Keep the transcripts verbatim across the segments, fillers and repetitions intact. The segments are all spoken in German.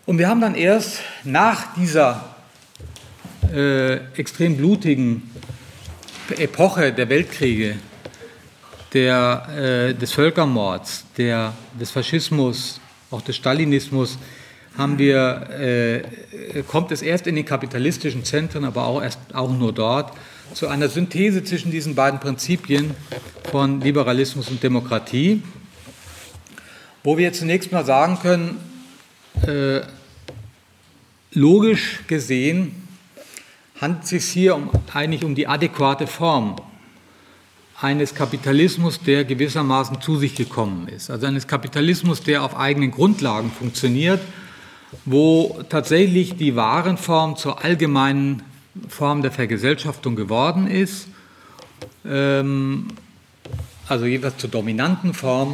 Und wir haben dann erst nach dieser äh, extrem blutigen Epoche der Weltkriege, der, äh, des Völkermords, der, des Faschismus, auch des Stalinismus, haben wir, äh, kommt es erst in den kapitalistischen Zentren, aber auch, erst, auch nur dort, zu einer Synthese zwischen diesen beiden Prinzipien von Liberalismus und Demokratie, wo wir zunächst mal sagen können, äh, logisch gesehen handelt es sich hier um, eigentlich um die adäquate Form eines Kapitalismus, der gewissermaßen zu sich gekommen ist. Also eines Kapitalismus, der auf eigenen Grundlagen funktioniert, wo tatsächlich die Warenform zur allgemeinen Form der Vergesellschaftung geworden ist, ähm, also jeweils zur dominanten Form,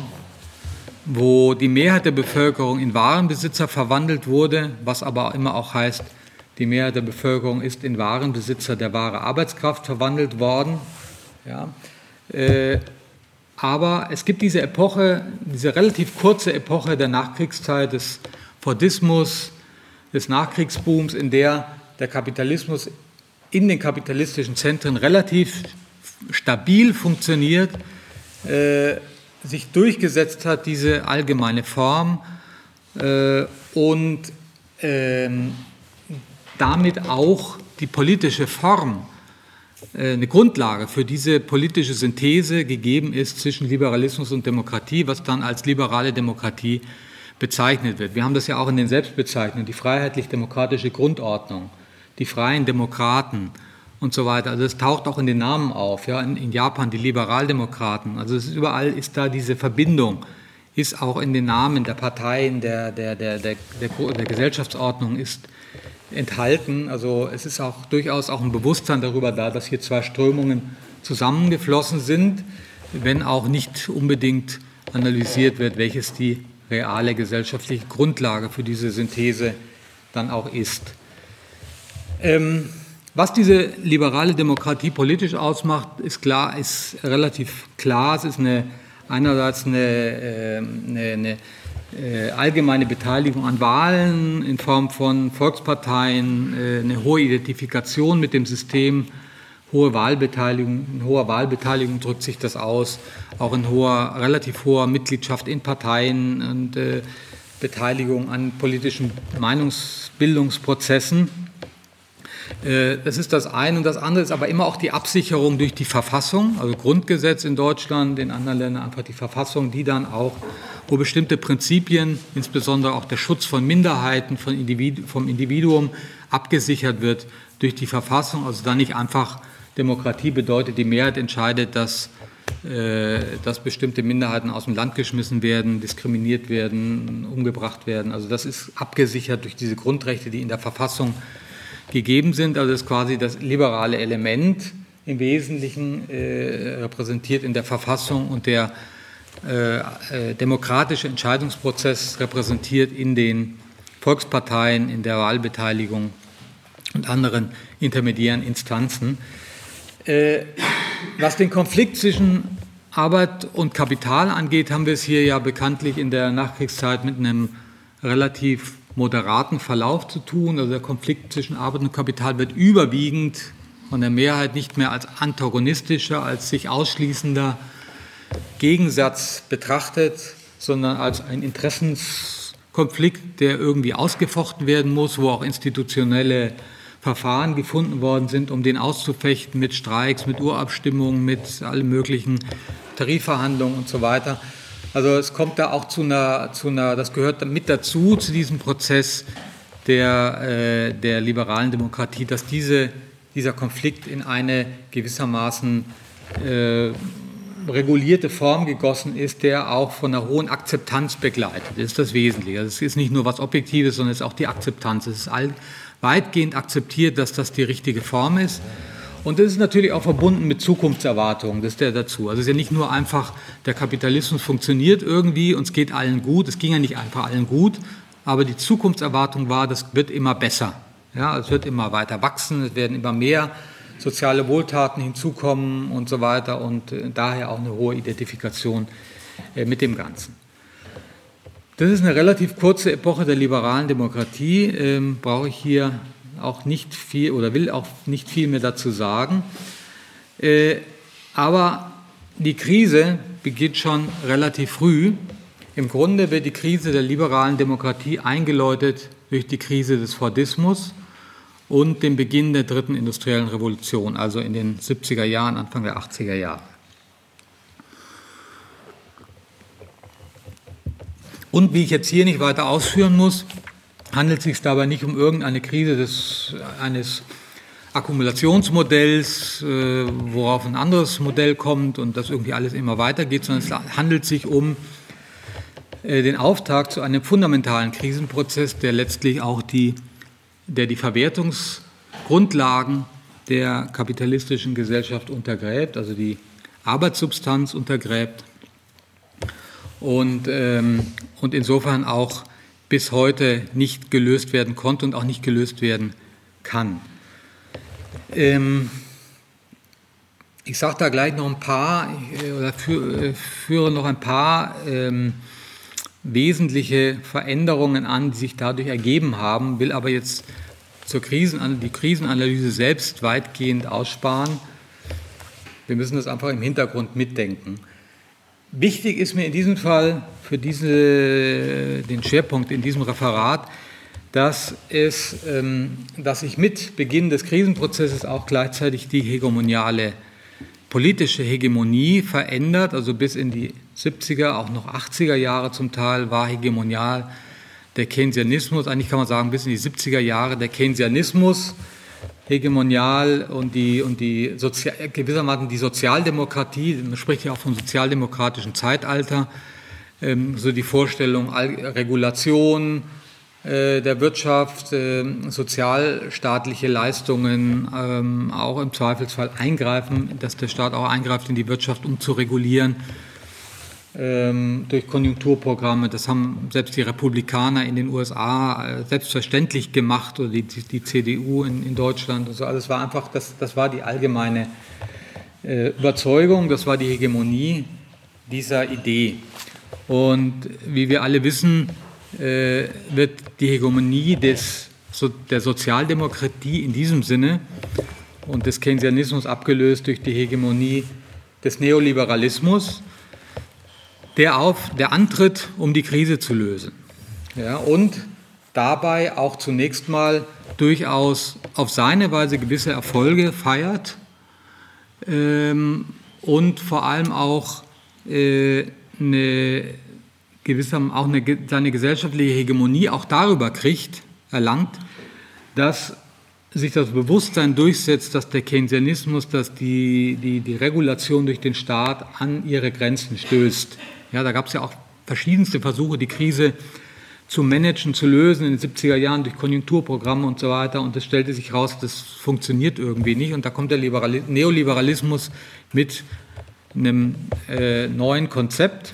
wo die Mehrheit der Bevölkerung in Warenbesitzer verwandelt wurde, was aber immer auch heißt, die Mehrheit der Bevölkerung ist in Warenbesitzer der wahre Arbeitskraft verwandelt worden. Ja. Äh, aber es gibt diese Epoche, diese relativ kurze Epoche der Nachkriegszeit, des Fordismus, des Nachkriegsbooms, in der der Kapitalismus in den kapitalistischen Zentren relativ stabil funktioniert, äh, sich durchgesetzt hat, diese allgemeine Form äh, und äh, damit auch die politische Form, äh, eine Grundlage für diese politische Synthese gegeben ist zwischen Liberalismus und Demokratie, was dann als liberale Demokratie bezeichnet wird. Wir haben das ja auch in den Selbstbezeichnungen, die freiheitlich-demokratische Grundordnung, die freien Demokraten und so weiter. Also es taucht auch in den Namen auf, ja, in, in Japan die Liberaldemokraten. Also es ist, überall ist da diese Verbindung, ist auch in den Namen der Parteien, der, der, der, der, der, der Gesellschaftsordnung ist enthalten. Also es ist auch durchaus auch ein Bewusstsein darüber da, dass hier zwei Strömungen zusammengeflossen sind, wenn auch nicht unbedingt analysiert wird, welches die reale gesellschaftliche Grundlage für diese Synthese dann auch ist. Ähm, was diese liberale Demokratie politisch ausmacht, ist klar, ist relativ klar. Es ist eine, einerseits eine, äh, eine, eine äh, allgemeine Beteiligung an Wahlen in Form von Volksparteien, äh, eine hohe Identifikation mit dem System, hohe Wahlbeteiligung. In hoher Wahlbeteiligung drückt sich das aus, auch in hoher, relativ hoher Mitgliedschaft in Parteien und äh, Beteiligung an politischen Meinungsbildungsprozessen. Das ist das eine. Und das andere ist aber immer auch die Absicherung durch die Verfassung, also Grundgesetz in Deutschland, in anderen Ländern einfach die Verfassung, die dann auch, wo bestimmte Prinzipien, insbesondere auch der Schutz von Minderheiten, von Individu- vom Individuum abgesichert wird durch die Verfassung. Also da nicht einfach Demokratie bedeutet, die Mehrheit entscheidet, dass, äh, dass bestimmte Minderheiten aus dem Land geschmissen werden, diskriminiert werden, umgebracht werden. Also das ist abgesichert durch diese Grundrechte, die in der Verfassung gegeben sind. Also das ist quasi das liberale Element im Wesentlichen äh, repräsentiert in der Verfassung und der äh, äh, demokratische Entscheidungsprozess repräsentiert in den Volksparteien, in der Wahlbeteiligung und anderen intermediären Instanzen. Äh, was den Konflikt zwischen Arbeit und Kapital angeht, haben wir es hier ja bekanntlich in der Nachkriegszeit mit einem relativ moderaten Verlauf zu tun. Also der Konflikt zwischen Arbeit und Kapital wird überwiegend von der Mehrheit nicht mehr als antagonistischer, als sich ausschließender Gegensatz betrachtet, sondern als ein Interessenskonflikt, der irgendwie ausgefochten werden muss, wo auch institutionelle Verfahren gefunden worden sind, um den auszufechten mit Streiks, mit Urabstimmungen, mit allen möglichen Tarifverhandlungen und so weiter. Also es kommt da auch zu einer, zu einer, das gehört mit dazu, zu diesem Prozess der, äh, der liberalen Demokratie, dass diese, dieser Konflikt in eine gewissermaßen äh, regulierte Form gegossen ist, der auch von einer hohen Akzeptanz begleitet. Das ist das Wesentliche. Also es ist nicht nur was Objektives, sondern es ist auch die Akzeptanz. Es ist all, weitgehend akzeptiert, dass das die richtige Form ist. Und das ist natürlich auch verbunden mit Zukunftserwartungen, das ist ja dazu. Also es ist ja nicht nur einfach, der Kapitalismus funktioniert irgendwie und es geht allen gut, es ging ja nicht einfach allen gut, aber die Zukunftserwartung war, das wird immer besser. Ja, es wird immer weiter wachsen, es werden immer mehr soziale Wohltaten hinzukommen und so weiter und daher auch eine hohe Identifikation mit dem Ganzen. Das ist eine relativ kurze Epoche der liberalen Demokratie, ähm, brauche ich hier auch nicht viel oder will auch nicht viel mehr dazu sagen. Äh, aber die Krise beginnt schon relativ früh. Im Grunde wird die Krise der liberalen Demokratie eingeläutet durch die Krise des Fordismus und den Beginn der dritten industriellen Revolution, also in den siebziger Jahren, Anfang der achtziger Jahre. Und wie ich jetzt hier nicht weiter ausführen muss, handelt es sich dabei nicht um irgendeine Krise des, eines Akkumulationsmodells, äh, worauf ein anderes Modell kommt und das irgendwie alles immer weitergeht, sondern es handelt sich um äh, den Auftakt zu einem fundamentalen Krisenprozess, der letztlich auch die, der die Verwertungsgrundlagen der kapitalistischen Gesellschaft untergräbt, also die Arbeitssubstanz untergräbt. Und, ähm, und insofern auch bis heute nicht gelöst werden konnte und auch nicht gelöst werden kann. Ähm, ich sage da gleich noch ein paar, oder führe, führe noch ein paar ähm, wesentliche Veränderungen an, die sich dadurch ergeben haben, will aber jetzt zur Krisen, die Krisenanalyse selbst weitgehend aussparen. Wir müssen das einfach im Hintergrund mitdenken. Wichtig ist mir in diesem Fall für diese, den Schwerpunkt in diesem Referat, dass, es, ähm, dass sich mit Beginn des Krisenprozesses auch gleichzeitig die hegemoniale politische Hegemonie verändert. Also bis in die siebziger, auch noch achtziger Jahre zum Teil war hegemonial der Keynesianismus, eigentlich kann man sagen bis in die siebziger Jahre der Keynesianismus hegemonial und die, und die Sozial, gewissermaßen die Sozialdemokratie, man spricht ja auch vom sozialdemokratischen Zeitalter, ähm, so die Vorstellung Regulation äh, der Wirtschaft, äh, sozialstaatliche Leistungen, ähm, auch im Zweifelsfall eingreifen, dass der Staat auch eingreift in die Wirtschaft, um zu regulieren ähm, durch Konjunkturprogramme. Das haben selbst die Republikaner in den U S A äh, selbstverständlich gemacht oder die, die, die C D U in, in Deutschland. Also das war einfach, das, das war die allgemeine äh, Überzeugung, das war die Hegemonie dieser Idee. Und wie wir alle wissen, äh, wird die Hegemonie des, so, der Sozialdemokratie in diesem Sinne und des Keynesianismus abgelöst durch die Hegemonie des Neoliberalismus, der, auf, der antritt, um die Krise zu lösen. Ja, und dabei auch zunächst mal durchaus auf seine Weise gewisse Erfolge feiert ähm, und vor allem auch, äh, eine gewisse, auch eine, seine gesellschaftliche Hegemonie auch darüber kriegt, erlangt, dass sich das Bewusstsein durchsetzt, dass der Keynesianismus, dass die, die, die Regulation durch den Staat an ihre Grenzen stößt. Ja, da gab es ja auch verschiedenste Versuche, die Krise zu managen, zu lösen in den siebziger Jahren durch Konjunkturprogramme und so weiter. Und es stellte sich raus, das funktioniert irgendwie nicht. Und da kommt der Liberali- Neoliberalismus mit einem äh, neuen Konzept.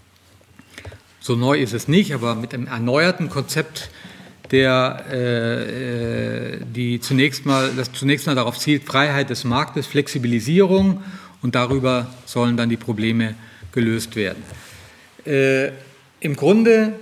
So neu ist es nicht, aber mit einem erneuerten Konzept, der äh, die zunächst mal, das zunächst mal darauf zielt, Freiheit des Marktes, Flexibilisierung, und darüber sollen dann die Probleme gelöst werden. Äh, Im Grunde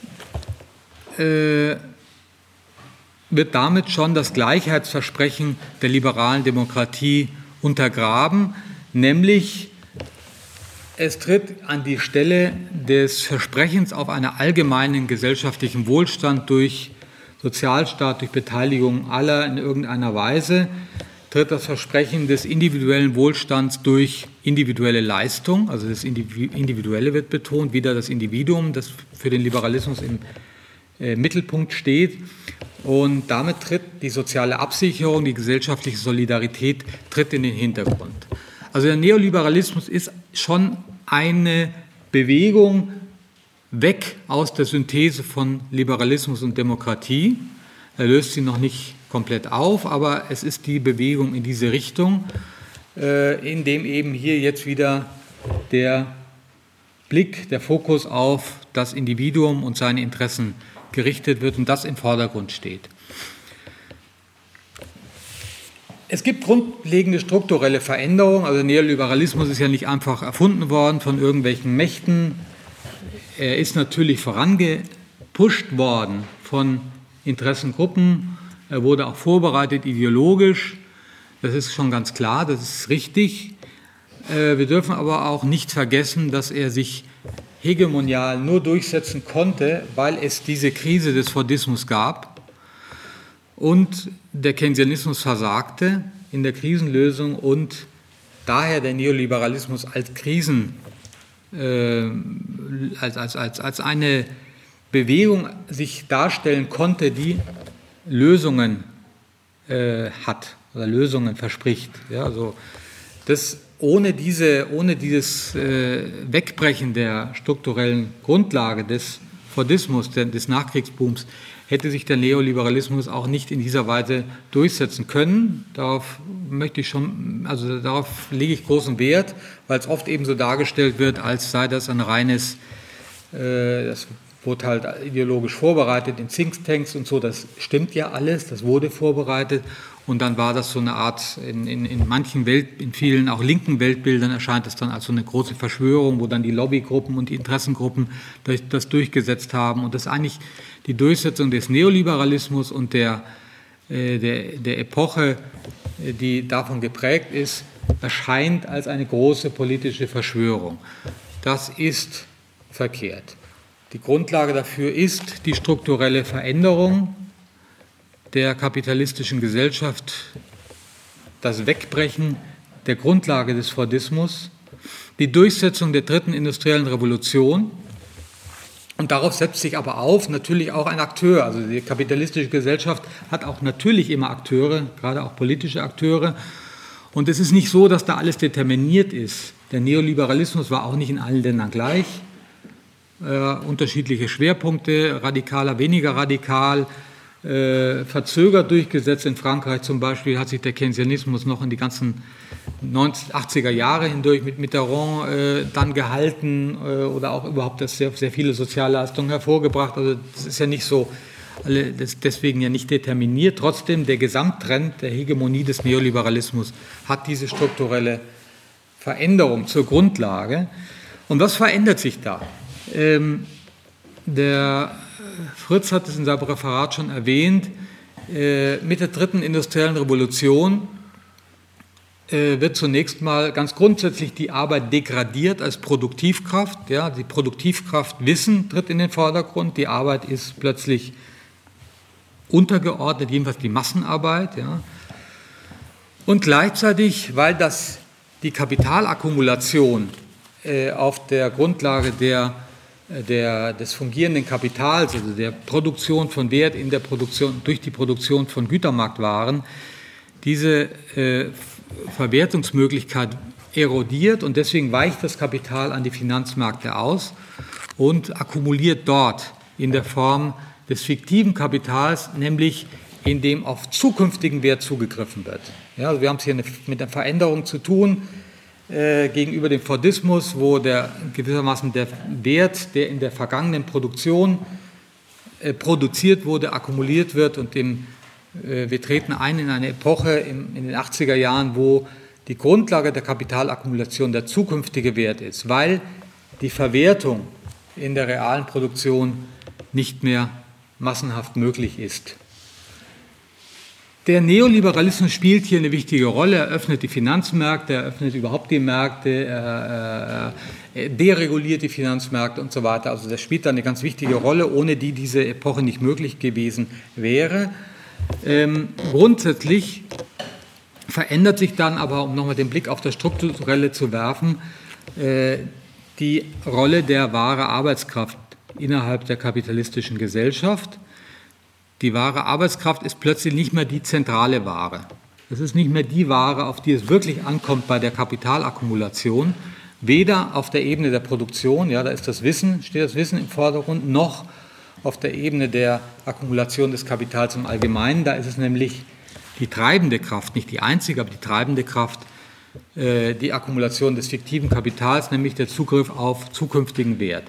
äh, wird damit schon das Gleichheitsversprechen der liberalen Demokratie untergraben, nämlich es tritt an die Stelle des Versprechens auf einen allgemeinen gesellschaftlichen Wohlstand durch Sozialstaat, durch Beteiligung aller in irgendeiner Weise, tritt das Versprechen des individuellen Wohlstands durch individuelle Leistung, also das Individuelle wird betont, wieder das Individuum, das für den Liberalismus im äh, Mittelpunkt steht. Und damit tritt die soziale Absicherung, die gesellschaftliche Solidarität tritt in den Hintergrund. Also der Neoliberalismus ist schon eine Bewegung weg aus der Synthese von Liberalismus und Demokratie. Er löst sie noch nicht komplett auf, aber es ist die Bewegung in diese Richtung, in dem eben hier jetzt wieder der Blick, der Fokus auf das Individuum und seine Interessen gerichtet wird und das im Vordergrund steht. Es gibt grundlegende strukturelle Veränderungen. Also Neoliberalismus ist ja nicht einfach erfunden worden von irgendwelchen Mächten. er ist natürlich vorangepusht worden von Interessengruppen, er wurde auch vorbereitet ideologisch, das ist schon ganz klar, das ist richtig. Wir dürfen aber auch nicht vergessen, dass er sich hegemonial nur durchsetzen konnte, weil es diese Krise des Fordismus gab und der Keynesianismus versagte in der Krisenlösung und daher der Neoliberalismus als Krisen, äh, als, als, als, als eine Bewegung sich darstellen konnte, die Lösungen äh, hat oder Lösungen verspricht. Ja, also das Ohne, diese, ohne dieses äh, Wegbrechen der strukturellen Grundlage des Fordismus, der, des Nachkriegsbooms, hätte sich der Neoliberalismus auch nicht in dieser Weise durchsetzen können. Darauf möchte ich schon, also darauf lege ich großen Wert, weil es oft eben so dargestellt wird, als sei das ein reines, äh, das wurde halt ideologisch vorbereitet in Thinktanks und so. Das stimmt ja alles, das wurde vorbereitet. Und dann war das so eine Art, in, in, in manchen Welt, in vielen auch linken Weltbildern erscheint es dann als so eine große Verschwörung, wo dann die Lobbygruppen und die Interessengruppen das durchgesetzt haben. Und das ist eigentlich die Durchsetzung des Neoliberalismus und der, äh, der, der Epoche, die davon geprägt ist, erscheint als eine große politische Verschwörung. Das ist verkehrt. Die Grundlage dafür ist die strukturelle Veränderung der kapitalistischen Gesellschaft, das Wegbrechen der Grundlage des Fordismus, die Durchsetzung der dritten industriellen Revolution. Und darauf setzt sich aber auf natürlich auch ein Akteur. Also die kapitalistische Gesellschaft hat auch natürlich immer Akteure, gerade auch politische Akteure. Und es ist nicht so, dass da alles determiniert ist. Der Neoliberalismus war auch nicht in allen Ländern gleich. Äh, unterschiedliche Schwerpunkte, radikaler, weniger radikal, Äh, verzögert durchgesetzt. In Frankreich zum Beispiel hat sich der Keynesianismus noch in die ganzen achtziger Jahre hindurch mit Mitterrand äh, dann gehalten äh, oder auch überhaupt das sehr, sehr viele Sozialleistungen hervorgebracht. Also das ist ja nicht so, alle, das deswegen ja nicht determiniert. Trotzdem, der Gesamttrend der Hegemonie des Neoliberalismus hat diese strukturelle Veränderung zur Grundlage. Und was verändert sich da? Ähm, der Fritz hat es in seinem Referat schon erwähnt, äh, mit der dritten industriellen Revolution äh, wird zunächst mal ganz grundsätzlich die Arbeit degradiert als Produktivkraft. Ja, die Produktivkraft Wissen tritt in den Vordergrund, die Arbeit ist plötzlich untergeordnet, jedenfalls die Massenarbeit. Ja. Und gleichzeitig, weil das die Kapitalakkumulation äh, auf der Grundlage der Der, des fungierenden Kapitals, also der Produktion von Wert in der Produktion, durch die Produktion von Gütermarktwaren, diese äh, Verwertungsmöglichkeit erodiert und deswegen weicht das Kapital an die Finanzmärkte aus und akkumuliert dort in der Form des fiktiven Kapitals, nämlich indem auf zukünftigen Wert zugegriffen wird. Ja, also wir haben es hier eine, mit einer Veränderung zu tun, Äh, gegenüber dem Fordismus, wo der, gewissermaßen der Wert, der in der vergangenen Produktion äh, produziert wurde, akkumuliert wird und dem, äh, wir treten ein in eine Epoche im, in den achtziger Jahren, wo die Grundlage der Kapitalakkumulation der zukünftige Wert ist, weil die Verwertung in der realen Produktion nicht mehr massenhaft möglich ist. Der Neoliberalismus spielt hier eine wichtige Rolle. Er öffnet die Finanzmärkte, er öffnet überhaupt die Märkte, er, er dereguliert die Finanzmärkte und so weiter. Also das spielt da eine ganz wichtige Rolle, ohne die diese Epoche nicht möglich gewesen wäre. Ähm, grundsätzlich verändert sich dann aber, um nochmal den Blick auf das Strukturelle zu werfen, äh, die Rolle der wahren Arbeitskraft innerhalb der kapitalistischen Gesellschaft. Die wahre Arbeitskraft ist plötzlich nicht mehr die zentrale Ware. Es ist nicht mehr die Ware, auf die es wirklich ankommt bei der Kapitalakkumulation, weder auf der Ebene der Produktion, ja, da ist das Wissen, steht das Wissen im Vordergrund, noch auf der Ebene der Akkumulation des Kapitals im Allgemeinen. Da ist es nämlich die treibende Kraft, nicht die einzige, aber die treibende Kraft, äh, die Akkumulation des fiktiven Kapitals, nämlich der Zugriff auf zukünftigen Wert.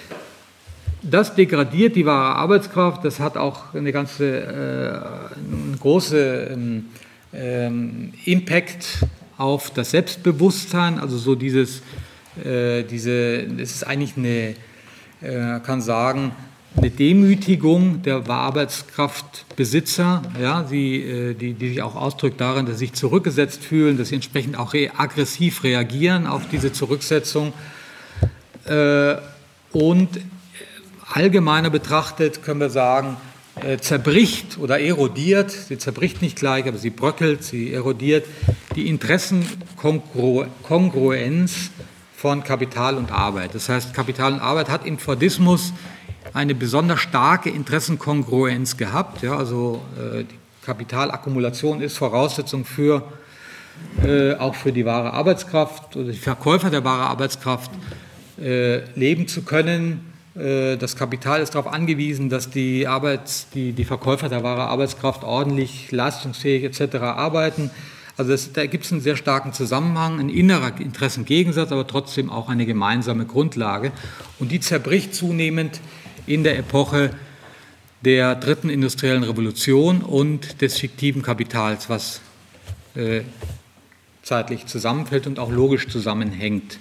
Das degradiert die wahre Arbeitskraft, das hat auch eine ganze, äh, einen großen ähm, Impact auf das Selbstbewusstsein, also so dieses, äh, diese, es ist eigentlich eine, äh, kann sagen, eine Demütigung der Arbeitskraftbesitzer, ja, die, die, die sich auch ausdrückt darin, dass sie sich zurückgesetzt fühlen, dass sie entsprechend auch re- aggressiv reagieren auf diese Zurücksetzung. Äh, und allgemeiner betrachtet können wir sagen, äh, zerbricht oder erodiert, sie zerbricht nicht gleich, aber sie bröckelt, sie erodiert die Interessenkongruenz von Kapital und Arbeit. Das heißt, Kapital und Arbeit hat im Fordismus eine besonders starke Interessenkongruenz gehabt. Ja, also äh, die Kapitalakkumulation ist Voraussetzung für, äh, auch für die wahre Arbeitskraft oder die Verkäufer der wahre Arbeitskraft äh, leben zu können. Äh, das Kapital ist darauf angewiesen, dass die, Arbeits-, die, die Verkäufer der wahre Arbeitskraft ordentlich, leistungsfähig et cetera arbeiten. Also das, da gibt es einen sehr starken Zusammenhang, ein innerer Interessengegensatz, aber trotzdem auch eine gemeinsame Grundlage. Und die zerbricht zunehmend in der Epoche der dritten industriellen Revolution und des fiktiven Kapitals, was äh, zeitlich zusammenfällt und auch logisch zusammenhängt.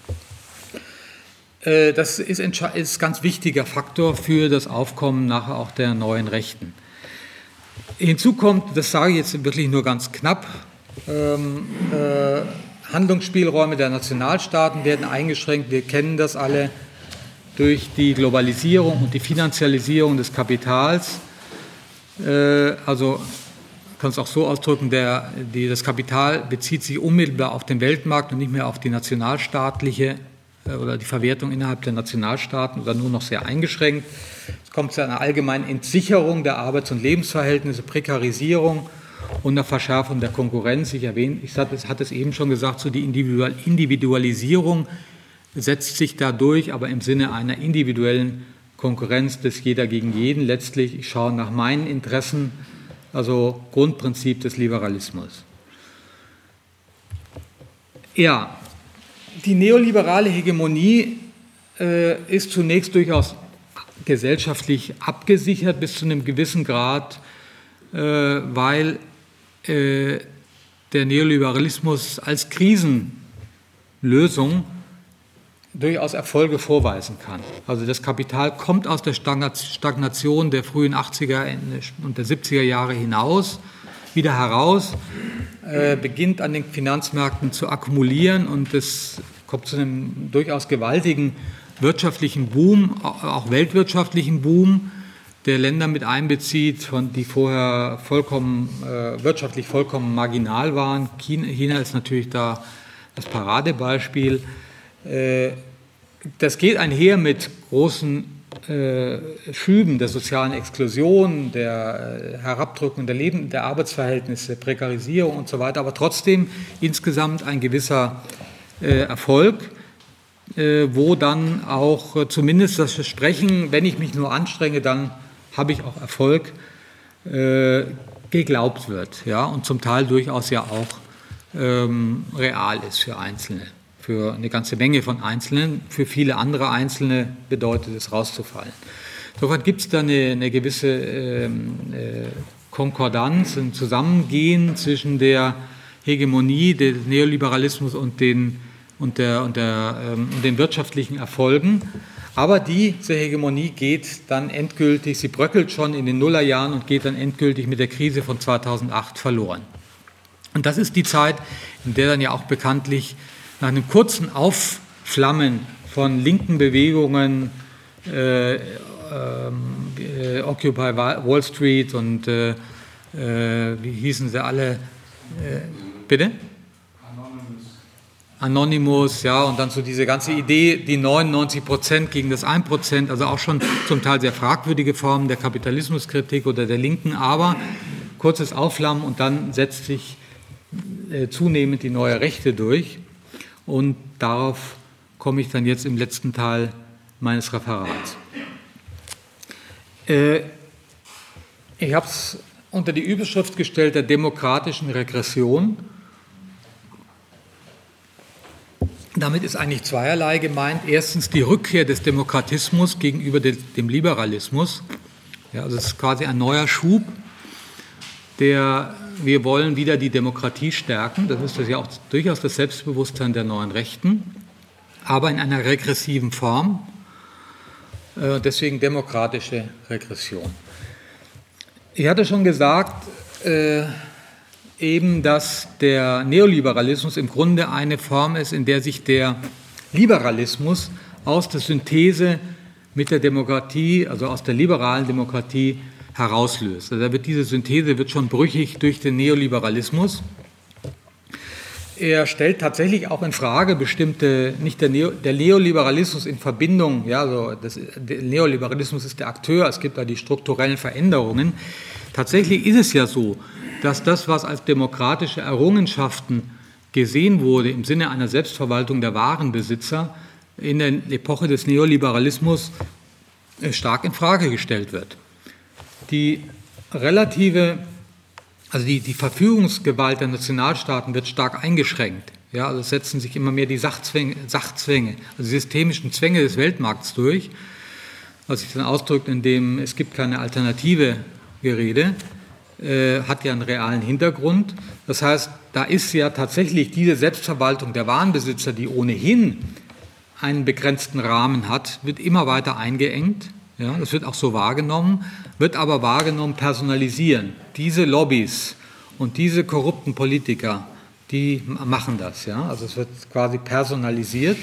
Äh, das ist ein ist ganz wichtiger Faktor für das Aufkommen nachher auch der neuen Rechten. Hinzu kommt, das sage ich jetzt wirklich nur ganz knapp, ähm, äh, Handlungsspielräume der Nationalstaaten werden eingeschränkt, wir kennen das alle, durch die Globalisierung und die Finanzialisierung des Kapitals. Äh, also kann es auch so ausdrücken, der, die, das Kapital bezieht sich unmittelbar auf den Weltmarkt und nicht mehr auf die nationalstaatliche äh, oder die Verwertung innerhalb der Nationalstaaten oder nur noch sehr eingeschränkt. Es kommt zu einer allgemeinen Entsicherung der Arbeits- und Lebensverhältnisse, Prekarisierung und einer Verschärfung der Konkurrenz. Ich erwähne, ich hatte es eben schon gesagt, so die Individualisierung setzt sich dadurch, aber im Sinne einer individuellen Konkurrenz des Jeder gegen jeden. Letztlich, ich schaue nach meinen Interessen, also Grundprinzip des Liberalismus. Ja, die neoliberale Hegemonie äh, ist zunächst durchaus gesellschaftlich abgesichert bis zu einem gewissen Grad, äh, weil äh, der Neoliberalismus als Krisenlösung durchaus Erfolge vorweisen kann. Also das Kapital kommt aus der Stagnation der frühen achtziger und der siebziger Jahre hinaus, wieder heraus, äh, beginnt an den Finanzmärkten zu akkumulieren und es kommt zu einem durchaus gewaltigen wirtschaftlichen Boom, auch weltwirtschaftlichen Boom, der Länder mit einbezieht, von, die vorher vollkommen, äh, wirtschaftlich vollkommen marginal waren. China, China ist natürlich da das Paradebeispiel. Das geht einher mit großen äh, Schüben der sozialen Exklusion, der äh, Herabdrückung der, Leben, der Arbeitsverhältnisse, Prekarisierung und so weiter, aber trotzdem insgesamt ein gewisser äh, Erfolg, äh, wo dann auch äh, zumindest das Versprechen, wenn ich mich nur anstrenge, dann habe ich auch Erfolg, äh, geglaubt wird, ja, und zum Teil durchaus ja auch ähm, real ist für Einzelne. Für eine ganze Menge von Einzelnen, für viele andere Einzelne bedeutet es rauszufallen. Insofern gibt es da eine, eine gewisse ähm, äh, Konkordanz, ein Zusammengehen zwischen der Hegemonie des Neoliberalismus und den, und der, und der, ähm, und den wirtschaftlichen Erfolgen. Aber diese Hegemonie geht dann endgültig, sie bröckelt schon in den Nullerjahren und geht dann endgültig mit der Krise von zweitausendacht verloren. Und das ist die Zeit, in der dann ja auch bekanntlich nach einem kurzen Aufflammen von linken Bewegungen, äh, äh, äh, Occupy Wall Street und äh, äh, wie hießen sie alle? Äh, bitte? Anonymous. Anonymous, ja, und dann so diese ganze Idee, die neunundneunzig Prozent gegen das ein Prozent, also auch schon zum Teil sehr fragwürdige Formen der Kapitalismuskritik oder der Linken, aber kurzes Aufflammen und dann setzt sich äh, zunehmend die neue Rechte durch. Und darauf komme ich dann jetzt im letzten Teil meines Referats. Äh, ich habe es unter die Überschrift gestellt der demokratischen Regression. Damit ist eigentlich zweierlei gemeint. Erstens die Rückkehr des Demokratismus gegenüber dem Liberalismus. Ja, also es ist quasi ein neuer Schub, der wir wollen wieder die Demokratie stärken, das ist das ja auch durchaus das Selbstbewusstsein der neuen Rechten, aber in einer regressiven Form. Äh, deswegen demokratische Regression. Ich hatte schon gesagt, äh, eben, dass der Neoliberalismus im Grunde eine Form ist, in der sich der Liberalismus aus der Synthese mit der Demokratie, also aus der liberalen Demokratie, herauslöst. Also da wird diese Synthese wird schon brüchig durch den Neoliberalismus. Er stellt tatsächlich auch in Frage bestimmte, nicht der, Neo, der Neoliberalismus in Verbindung, ja, also das, der Neoliberalismus ist der Akteur, es gibt da die strukturellen Veränderungen. Tatsächlich ist es ja so, dass das, was als demokratische Errungenschaften gesehen wurde im Sinne einer Selbstverwaltung der Warenbesitzer, in der Epoche des Neoliberalismus stark in Frage gestellt wird. Die relative, also die, die Verfügungsgewalt der Nationalstaaten wird stark eingeschränkt. Ja, also es setzen sich immer mehr die Sachzwänge, Sachzwänge, also die systemischen Zwänge des Weltmarkts durch, was sich dann ausdrückt, indem es gibt keine alternative Gerede, äh, hat ja einen realen Hintergrund. Das heißt, da ist ja tatsächlich diese Selbstverwaltung der Warenbesitzer, die ohnehin einen begrenzten Rahmen hat, wird immer weiter eingeengt. Ja, das wird auch so wahrgenommen, wird aber wahrgenommen personalisieren. Diese Lobbys und diese korrupten Politiker, die machen das. Ja? Also es wird quasi personalisiert.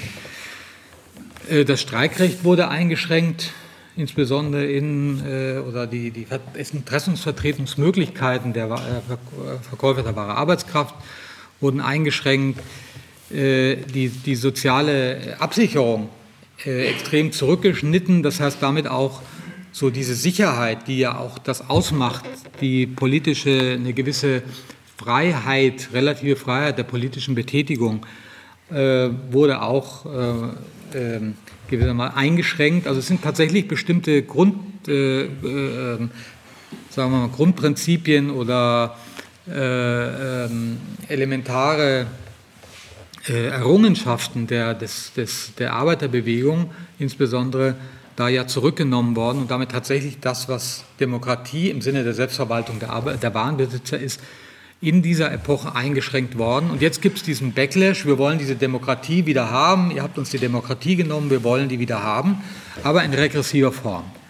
Das Streikrecht wurde eingeschränkt, insbesondere in, oder die, die Interessensvertretungsmöglichkeiten der Verkäufer der wahre Arbeitskraft wurden eingeschränkt. Die, die soziale Absicherung äh, extrem zurückgeschnitten, das heißt damit auch so diese Sicherheit, die ja auch das ausmacht, die politische, eine gewisse Freiheit, relative Freiheit der politischen Betätigung äh, wurde auch äh, äh, gewissermaßen eingeschränkt. Also es sind tatsächlich bestimmte Grund, äh, äh, sagen wir mal, Grundprinzipien oder äh, äh, elementare Errungenschaften der, des, des, der Arbeiterbewegung, insbesondere da ja zurückgenommen worden und damit tatsächlich das, was Demokratie im Sinne der Selbstverwaltung der, Arbeit, der Warenbesitzer ist, in dieser Epoche eingeschränkt worden. Und jetzt gibt es diesen Backlash, wir wollen diese Demokratie wieder haben, ihr habt uns die Demokratie genommen, wir wollen die wieder haben, aber in regressiver Form.